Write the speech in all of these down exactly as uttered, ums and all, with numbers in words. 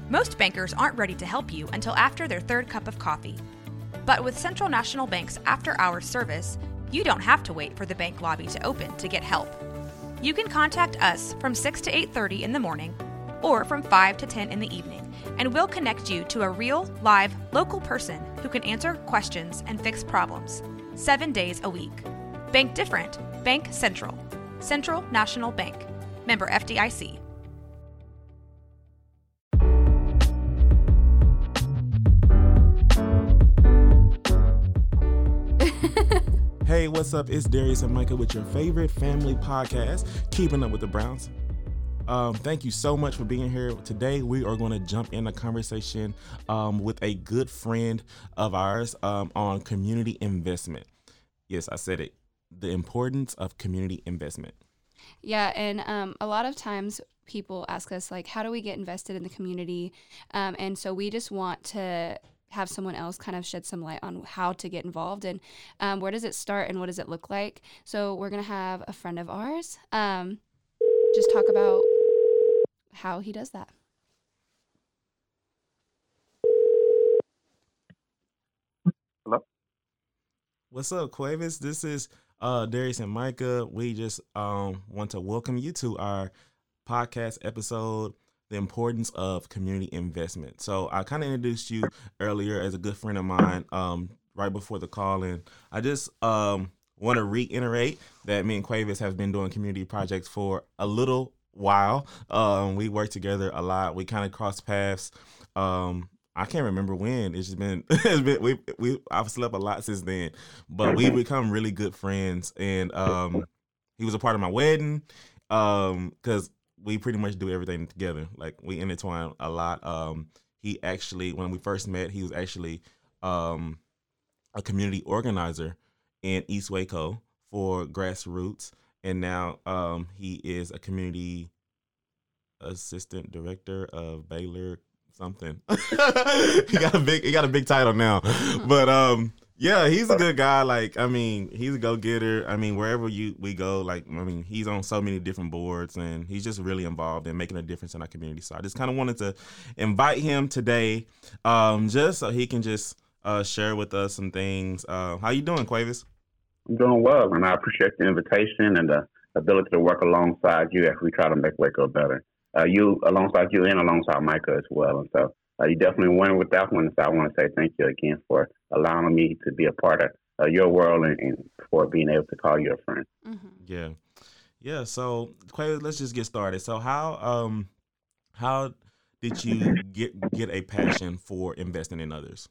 Most bankers aren't ready to help you until after their third cup of coffee. But with Central National Bank's after-hours service, you don't have to wait for the bank lobby to open to get help. You can contact us from six to eight thirty in the morning or from five to ten in the evening, and we'll connect you to a real, live, local person who can answer questions and fix problems, seven days a week. Bank different. Bank Central. Central National Bank. Member F D I C. Hey, what's up? It's Darius and Micah with your favorite family podcast, Keeping Up with the Browns. Um, thank you so much for being here. Today, we are going to jump in a conversation um, with a good friend of ours um, on community investment. Yes, I said it. The importance of community investment. Yeah, and um, a lot of times people ask us, like, how do we get invested in the community? Um, and so we just want to have someone else kind of shed some light on how to get involved and um, where does it start and what does it look like. So we're going to have a friend of ours um, just talk about how he does that. Hello? What's up, Cuevas? This is uh, Darius and Micah. We just um, want to welcome you to our podcast episode, The Importance of Community Investment. So I kind of introduced you earlier as a good friend of mine um, right before the call, and I just um, want to reiterate that me and Cuevas have been doing community projects for a little while. Um, we work together a lot. We kind of crossed paths. Um, I can't remember when. It's just been, it's been we we I've slept a lot since then, but we become really good friends. And um, he was a part of my wedding um, because we pretty much do everything together. Like, we intertwine a lot. Um, he actually, when we first met, he was actually um, a community organizer in East Waco for Grassroots. And now um, he is a community assistant director of Baylor something. he got a big, he got a big title now. But um, yeah, he's a good guy. Like, I mean, he's a go-getter. I mean, wherever you we go, like, I mean, he's on so many different boards, and he's just really involved in making a difference in our community. So I just kind of wanted to invite him today, um, just so he can just uh, share with us some things. Uh, how you doing, Cuevas? I'm doing well, and I appreciate the invitation and the ability to work alongside you as we try to make Waco better. Uh, you, alongside you, and alongside Micah as well. And so uh, you definitely win with that one. So I want to say thank you again for allowing me to be a part of uh, your world and, and for being able to call you a friend. Mm-hmm. Yeah, yeah. So, Cuevas, let's just get started. So, how um how did you get get a passion for investing in others?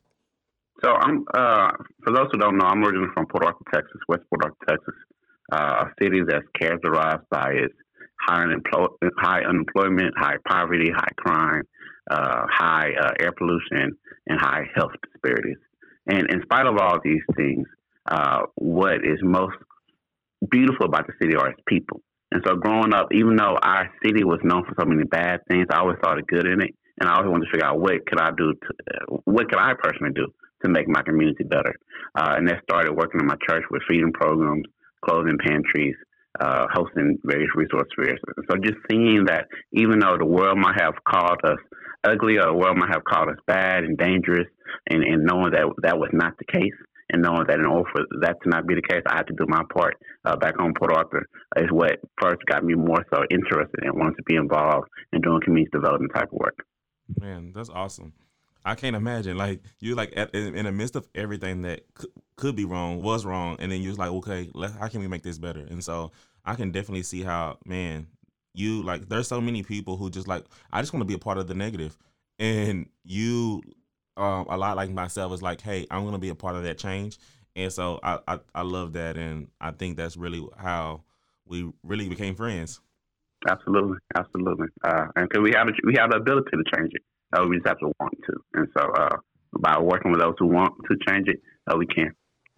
So I'm uh, for those who don't know, I'm originally from Port Arthur, Texas, West Port Arthur, Texas, uh, a city that's characterized by its high, unemploy- high unemployment, high poverty, high crime, uh, high uh, air pollution, and high health disparities. And in spite of all these things, uh, what is most beautiful about the city are its people. And so growing up, even though our city was known for so many bad things, I always saw the good in it, and I always wanted to figure out what could I do, to, uh, what could I personally do to make my community better. Uh, and that started working in my church with feeding programs, clothing pantries, uh, hosting various resource fairs. So just seeing that even though the world might have called us ugly or the world might have called us bad and dangerous, and, and knowing that that was not the case, and knowing that in order for that to not be the case, I had to do my part uh, back home in Port Arthur is what first got me more so interested and wanted to be involved in doing community development type of work. Man, that's awesome. I can't imagine, like, you like at, in, in the midst of everything that could, could be wrong, was wrong, and then you're like, okay, let, how can we make this better? And so I can definitely see how, man, you, like, there's so many people who just like, I just want to be a part of the negative. And you, um, a lot like myself, is like, hey, I'm going to be a part of that change. And so I, I, I love that, and I think that's really how we really became friends. Absolutely, absolutely. Uh, and because we have, we have the ability to change it. Uh, we just have to want to. And so uh, by working with those who want to change it, uh, we can.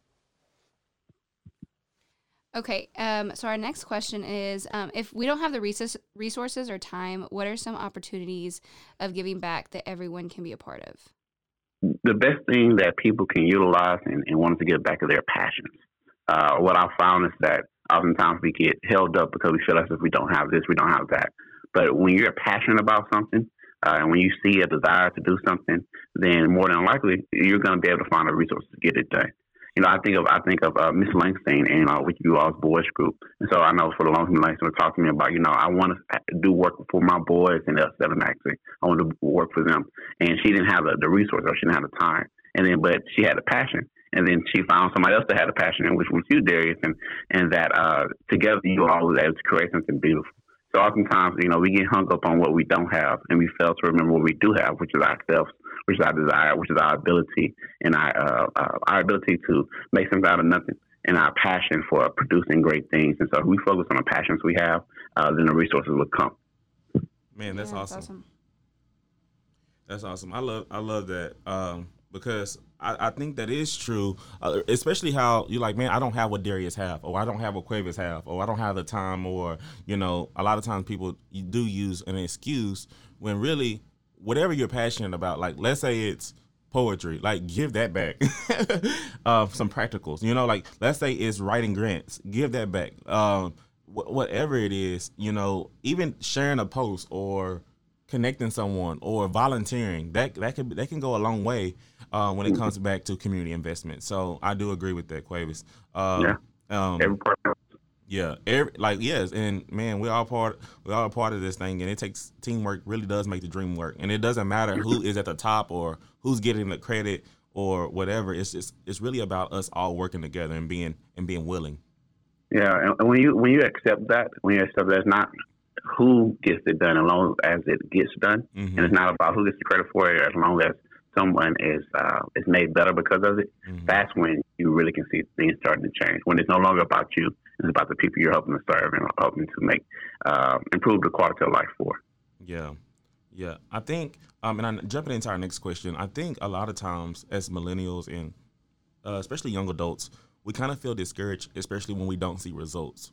Okay, um, so our next question is, um, if we don't have the resource, resources or time, what are some opportunities of giving back that everyone can be a part of? The best thing that people can utilize and, and want to give back are their passions. Uh, what I've found is that oftentimes we get held up because we feel as if we don't have this, we don't have that. But when you're passionate about something, Uh, and when you see a desire to do something, then more than likely you're going to be able to find a resource to get it done. You know, I think of I think of uh, Miss Langston and uh, with you all's boys group, and so I know for the long time Langston would talk to me about, you know, I want to do work for my boys in El Actually, I want to work for them, and she didn't have the, the resource, or she didn't have the time, and then but she had a passion, and then she found somebody else that had a passion, which was you, Darius, and and that uh, together you all was able to create something beautiful. So oftentimes, you know, we get hung up on what we don't have, and we fail to remember what we do have, which is ourselves, which is our desire, which is our ability, and our uh, uh, our ability to make something out of nothing, and our passion for producing great things. And so if we focus on the passions we have, uh, then the resources will come. Man, that's, yeah, that's awesome. awesome. That's awesome. I love I love that um, because I, I think that is true, uh, especially how you're like, man, I don't have what Darius have, or I don't have what Quavis have, or I don't have the time, or, you know, a lot of times people you do use an excuse when really whatever you're passionate about, like let's say it's poetry, like give that back. uh, some practicals, you know, like let's say it's writing grants, give that back. Um, wh- whatever it is, you know, even sharing a post or connecting someone or volunteering, that that can that can go a long way uh, when it comes back to community investment. So I do agree with that, Quavis. Um, yeah. Um, Every part of it. Yeah, every, like yes, and man, we all part we all part of this thing, and it takes teamwork. Really does make the dream work, and it doesn't matter who is at the top or who's getting the credit or whatever. It's just it's really about us all working together and being and being willing. Yeah, and when you when you accept that, when you accept that, it's not who gets it done as long as it gets done, mm-hmm. and it's not about who gets the credit for it as long as someone is uh, is made better because of it. Mm-hmm. That's when you really can see things starting to change. When it's no longer about you, it's about the people you're helping to serve and helping to make uh, improve the quality of life for. Yeah, yeah. I think, um, and I'm jumping into our next question. I think a lot of times as millennials and uh, especially young adults, we kind of feel discouraged, especially when we don't see results.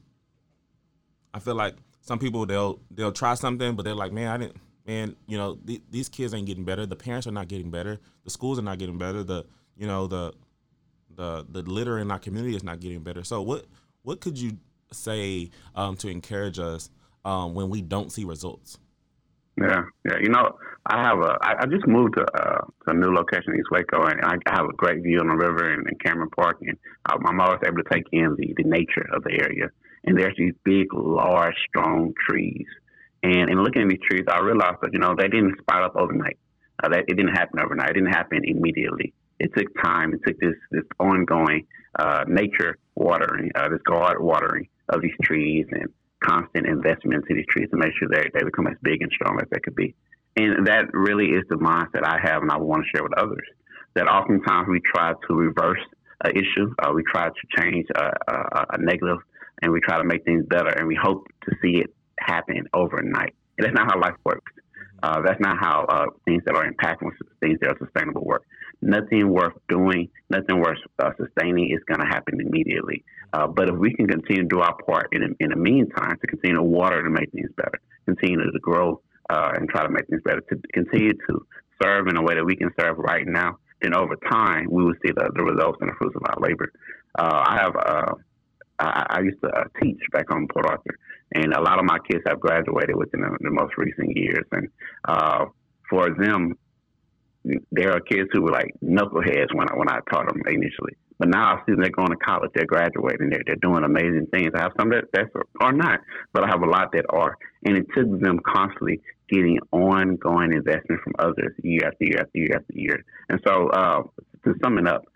I feel like some people they'll they'll try something, but they're like, man, I didn't. Man, you know, th- these kids ain't getting better. The parents are not getting better. The schools are not getting better. The, you know, the, the, the litter in our community is not getting better. So what, what could you say um, to encourage us um, when we don't see results? Yeah, yeah. You know, I have a. I, I just moved to, uh, to a new location in East Waco, and I, I have a great view on the river and, and Cameron Park, and I'm, I'm always able to take in the, the nature of the area. And there's these big, large, strong trees. And in looking at these trees, I realized that, you know, they didn't sprout up overnight. Uh, that it didn't happen overnight. It didn't happen immediately. It took time. It took this this ongoing uh, nature watering, uh, this guard watering of these trees and constant investment into these trees to make sure they, they become as big and strong as they could be. And that really is the mindset I have and I want to share with others, that oftentimes we try to reverse an issue. Uh, we try to change a, a, a negative, and we try to make things better, and we hope to see it happen overnight. And that's not how life works. Uh, that's not how uh, things that are impactful, things that are sustainable work. Nothing worth doing, nothing worth uh, sustaining is going to happen immediately. Uh, but if we can continue to do our part in, in the meantime, to continue to water to make things better, continue to grow uh, and try to make things better, to continue to serve in a way that we can serve right now, then over time we will see the, the results and the fruits of our labor. Uh, I have uh, I, I used to uh, teach back home in Port Arthur, and a lot of my kids have graduated within the, the most recent years. And uh, for them, there are kids who were like knuckleheads when I, when I taught them initially. But now I see them, they're going to college, they're graduating, they're, they're doing amazing things. I have some that that's, are not, but I have a lot that are. And it took them constantly getting ongoing investment from others year after year after year after year. And so uh, to sum it up,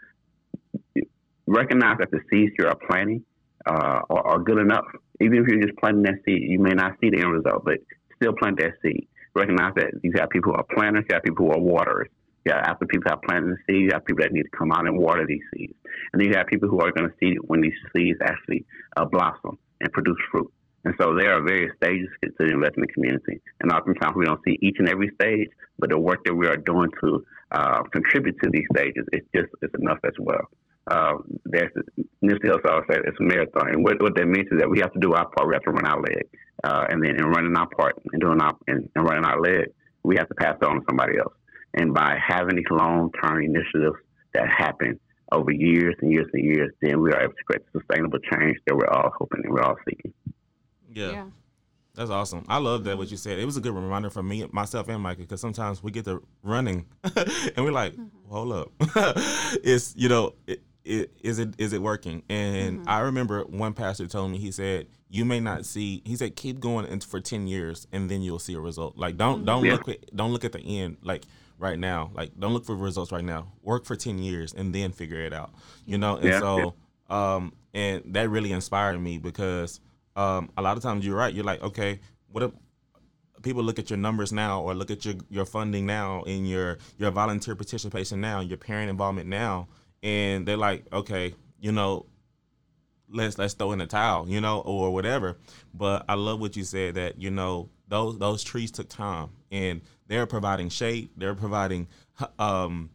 recognize that the seeds you are planting uh, are, are good enough. Even if you're just planting that seed, you may not see the end result, but still plant that seed. Recognize that you have people who are planters, you have people who are waterers. Yeah, after people have planted the seeds, you have people that need to come out and water these seeds. And then you have people who are going to see when these seeds actually uh, blossom and produce fruit. And so there are various stages to the investment community. And oftentimes we don't see each and every stage, but the work that we are doing to uh, contribute to these stages is just is enough as well. Uh, there's Nipsey Hussle always said it's a marathon. And what, what that means is that we have to do our part, we have to run our leg. Uh, and then in running our part and doing our and, and running our leg, we have to pass it on to somebody else. And by having these long-term initiatives that happen over years and years and years, then we are able to create sustainable change that we're all hoping and we're all seeking. Yeah. Yeah. That's awesome. I love that what you said. It was a good reminder for me, myself, and Micah, because sometimes we get to running, and we're like, mm-hmm. "Hold up, it's you know, it, it, is it is it working?" And mm-hmm. I remember one pastor told me, he said, "You may not see," he said, "keep going for ten years, and then you'll see a result. Like don't mm-hmm. don't yeah. look at, don't look at the end like right now. Like don't look for results right now. Work for ten years, and then figure it out. You know." And yeah. so, um, and that really inspired me because. Um, a lot of times you're right. You're like, okay, what if people look at your numbers now or look at your, your funding now and your, your volunteer participation now, your parent involvement now, and they're like, okay, you know, let's let's throw in the towel, you know, or whatever. But I love what you said that, you know, those those trees took time and they're providing shade. They're providing um,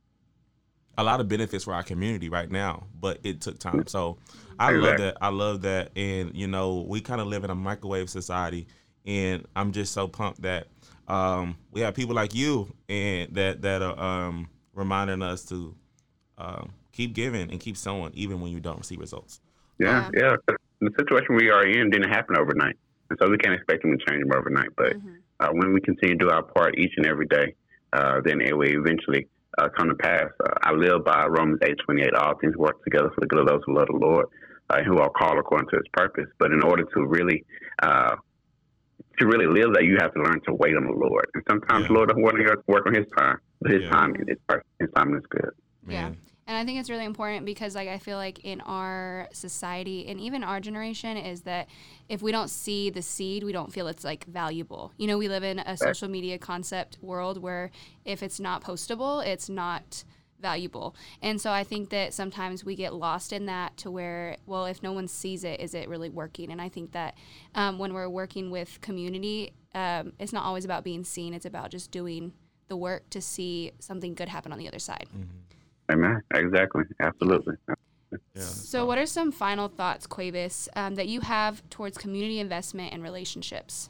a lot of benefits for our community right now, but it took time. So I exactly. love that. I love that. And, you know, we kind of live in a microwave society, and I'm just so pumped that um, we have people like you and that, that are um, reminding us to um, keep giving and keep sowing even when you don't see results. Yeah, yeah. yeah. The situation we are in didn't happen overnight, and so we can't expect them to change them overnight. But mm-hmm. uh, when we continue to do our part each and every day, uh, then it will eventually uh, come to pass. Uh, I live by Romans eight twenty-eight. All things work together for the good of those who love the Lord, uh, who are called according to His purpose. But in order to really uh, to really live that, you have to learn to wait on the Lord. And sometimes yeah. the Lord doesn't want to work on His time, but His yeah. time is perfect. His time is good. Yeah. And I think it's really important because, like, I feel like in our society and even our generation is that if we don't see the seed, we don't feel it's, like, valuable. You know, we live in a social media concept world where if it's not postable, it's not valuable. And so I think that sometimes we get lost in that to where, well, if no one sees it, is it really working? And I think that um, when we're working with community, um, it's not always about being seen. It's about just doing the work to see something good happen on the other side. Mm-hmm. Amen. Exactly. Absolutely. Yeah, so what are some final thoughts, Cuevas, um, that you have towards community investment and relationships?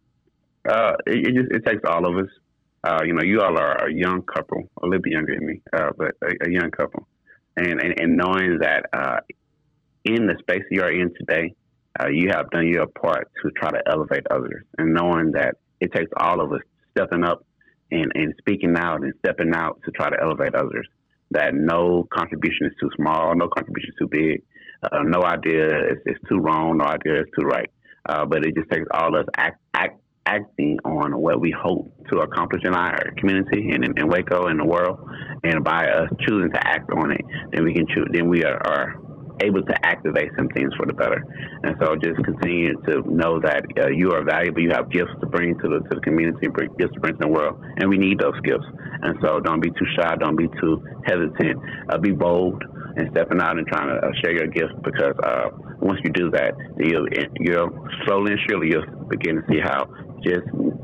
Uh, it, it just it takes all of us. Uh, you know, you all are a young couple, a little bit younger than me, uh, but a, a young couple. And, and, and knowing that uh, in the space you are in today, uh, you have done your part to try to elevate others. And knowing that it takes all of us stepping up and, and speaking out and stepping out to try to elevate others. That no contribution is too small, no contribution is too big, uh, no idea is, is too wrong, no idea is too right. Uh, but it just takes all of us act, act, acting on what we hope to accomplish in our community and in, in Waco and the world, and by us choosing to act on it, then we can choose. Then we are, are able to activate some things for the better. And so just continue to know that uh, you are valuable. You have gifts to bring to the to the community, bring gifts to bring to the world, and we need those gifts. And so don't be too shy, don't be too hesitant. Uh, be bold and stepping out and trying to uh, share your gifts, because uh, once you do that, you'll, you'll slowly and surely you'll begin to see how just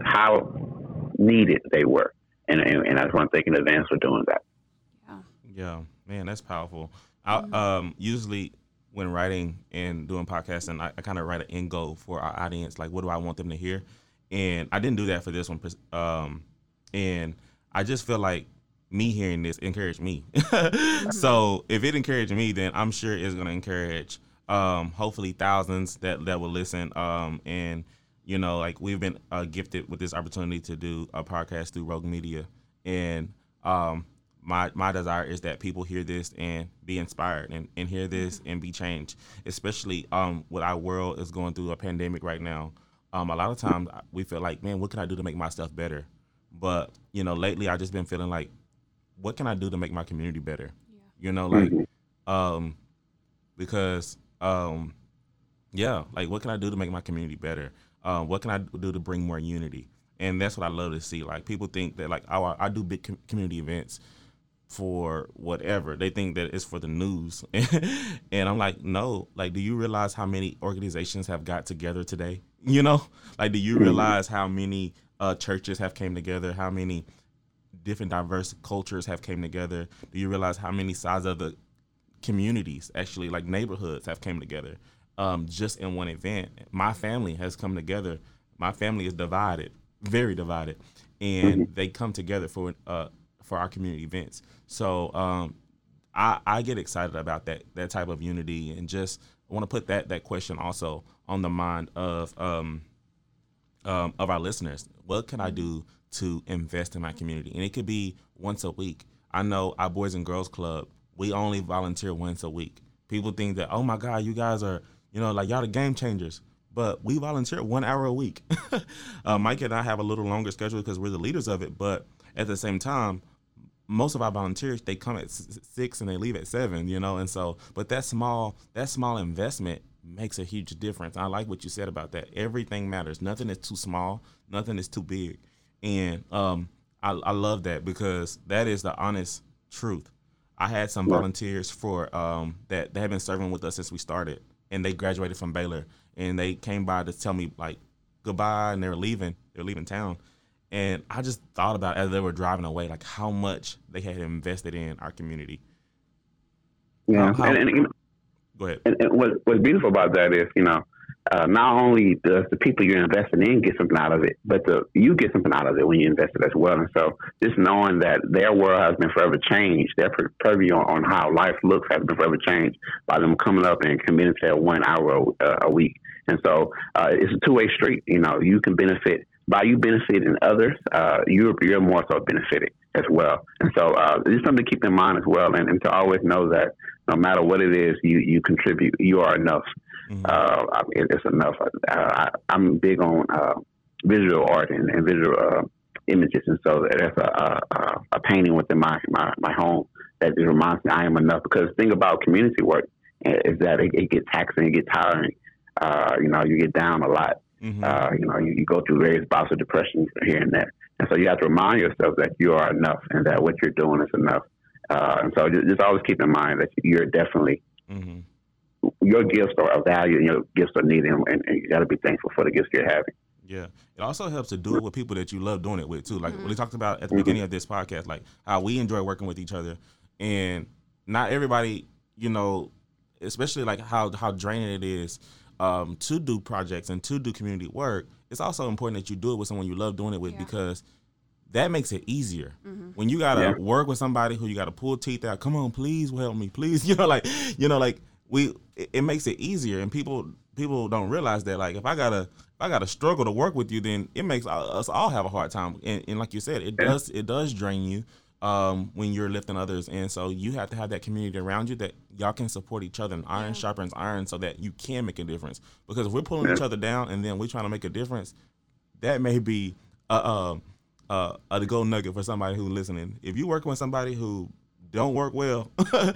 how needed they were. And, and, and I just want to thank you in advance for doing that. Yeah, yeah, man, that's powerful. I, um, usually when writing and doing podcasting, I, I kind of write an end goal for our audience. Like, what do I want them to hear? And I didn't do that for this one. Um, and I just feel like me hearing this encouraged me. So if it encouraged me, then I'm sure it's going to encourage, um, hopefully thousands that, that will listen. Um, and, you know, like we've been uh, gifted with this opportunity to do a podcast through Rogue Media. And, um, My my desire is that people hear this and be inspired and, and hear this and be changed, especially um, what our world is going through a pandemic right now. Um, a lot of times we feel like, man, what can I do to make my stuff better? But, you know, lately I've just been feeling like, what can I do to make my community better? Yeah. You know, like, um, because, um, yeah, like what can I do to make my community better? Uh, what can I do to bring more unity? And that's what I love to see. Like people think that like, oh, I, I do big com- community events for whatever. They think that it's for the news. And I'm like, no, like, do you realize how many organizations have got together today? You know, like, do you realize how many uh, churches have came together? How many different diverse cultures have came together? Do you realize how many sides of the communities, actually like neighborhoods, have came together um, just in one event? My family has come together. My family is divided, very divided, and they come together for uh, for our community events. So um, I, I get excited about that that type of unity, and just I want to put that that question also on the mind of um, um, of our listeners, what can I do to invest in my community? And it could be once a week. I know our Boys and Girls Club, we only volunteer once a week. People think that, oh my God, you guys are, you know, like y'all the game changers. But we volunteer one hour a week. uh, Mike and I have a little longer schedule because we're the leaders of it. But at the same time, most of our volunteers, they come at six and they leave at seven, you know. And so, but that small, that small investment makes a huge difference. I like what you said about that. Everything matters. Nothing is too small. Nothing is too big. And um, I, I love that because that is the honest truth. I had some volunteers for um, that they have been serving with us since we started, and they graduated from Baylor, and they came by to tell me like goodbye, and they were leaving. They were leaving town, and I just thought about as they were driving away, like how much they had invested in our community. Yeah, how, how, and, and, go ahead. And, and what, what's beautiful about that is, you know, uh, not only does the people you're investing in get something out of it, but the, you get something out of it when you invest it as well. And so just knowing that their world has been forever changed, their purview on, on how life looks has been forever changed by them coming up and committing to that one hour uh, a week. And so uh, it's a two-way street. You know, you can benefit by you benefiting others, uh, you're, you're more so benefiting as well. And so uh, it's something to keep in mind as well, and, and to always know that no matter what it is, you, you contribute, you are enough. Mm-hmm. Uh, it, it's enough. Uh, I, I'm big on uh, visual art and, and visual uh, images, and so that's a, a, a painting within my, my, my home that just reminds me I am enough. Because the thing about community work is that it, it gets taxing, it gets tiring. Uh, you know, you get down a lot. Mm-hmm. Uh, you know, you, you go through various bouts of depression here and there. And so you have to remind yourself that you are enough and that what you're doing is enough. Uh, and so just, just always keep in mind that you're definitely, mm-hmm. your gifts are of value and your gifts are needed, and, and you got to be thankful for the gifts you're having. Yeah. It also helps to do it with people that you love doing it with, too. Like mm-hmm. we talked about at the mm-hmm. beginning of this podcast, like how we enjoy working with each other. And not everybody, you know, especially like how, how draining it is um, to do projects and to do community work. It's also important that you do it with someone you love doing it with, yeah. because that makes it easier. Mm-hmm. When you gotta yeah. work with somebody who you gotta pull teeth out, come on, please help me, please. You know, like, you know, like we, it, it makes it easier, and people, people don't realize that. Like, if I gotta, if I gotta struggle to work with you, then it makes us all have a hard time. And, and like you said, it yeah. does, it does drain you um, when you're lifting others, and so you have to have that community around you that y'all can support each other, and iron yeah. sharpens iron, so that you can make a difference. Because if we're pulling yeah. each other down and then we're trying to make a difference, that may be a, a, a, a gold nugget for somebody who's listening. If you're working with somebody who don't work well,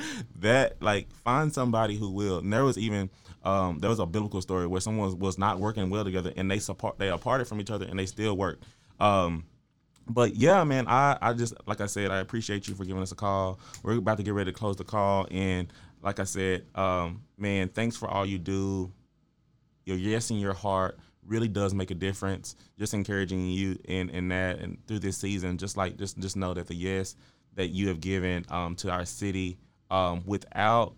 that like find somebody who will. And there was even um, there was a biblical story where someone was, was not working well together, and they support they aparted from each other, and they still worked. Um, But yeah, man, I, I just, like I said, I appreciate you for giving us a call. We're about to get ready to close the call. And like I said, um, man, thanks for all you do. Your yes in your heart really does make a difference. Just encouraging you in, in that and through this season, just like, just, just know that the yes that you have given um, to our city um, without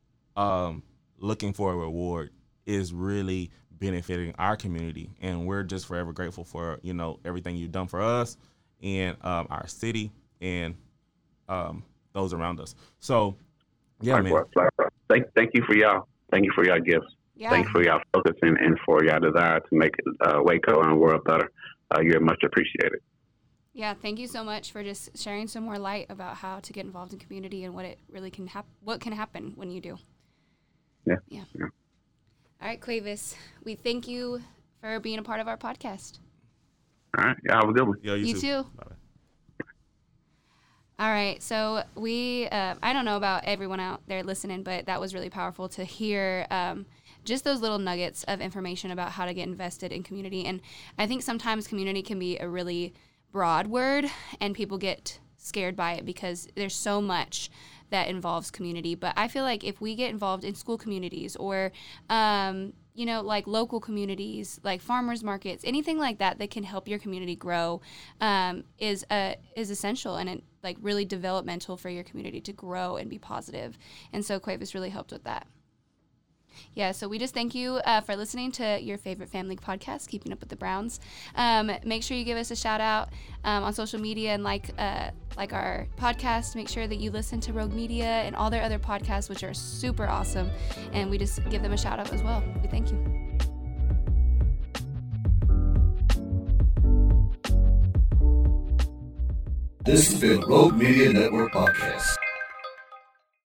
um, looking for a reward is really benefiting our community. And we're just forever grateful for, you know, everything you've done for us and um, our city and um, those around us. So, yeah, man. Thank, thank you for y'all. Thank you for y'all gifts. Yeah. Thank you for y'all focus and, and for y'all desire to make uh, Waco and the world better. Uh, you're much appreciated. Yeah, thank you so much for just sharing some more light about how to get involved in community and what it really can happen. What can happen when you do. Yeah. Yeah. yeah. All right, Cuevas, we thank you for being a part of our podcast. All right. Yeah, have a good one. Yeah, you, you too. too. Bye. All right. So we, uh, I don't know about everyone out there listening, but that was really powerful to hear um, just those little nuggets of information about how to get invested in community. And I think sometimes community can be a really broad word, and people get scared by it because there's so much that involves community. But I feel like if we get involved in school communities or, um, you know, like local communities, like farmers markets, anything like that that can help your community grow um, is uh, is essential and it, like really developmental for your community to grow and be positive. And so Cuevas really helped with that. Yeah, so we just thank you uh, for listening to your favorite family podcast, Keeping Up with the Browns. Um, make sure you give us a shout out um, on social media and like uh, like our podcast. Make sure that you listen to Rogue Media and all their other podcasts, which are super awesome. And we just give them a shout out as well. We thank you. This has been a Rogue Media Network podcast.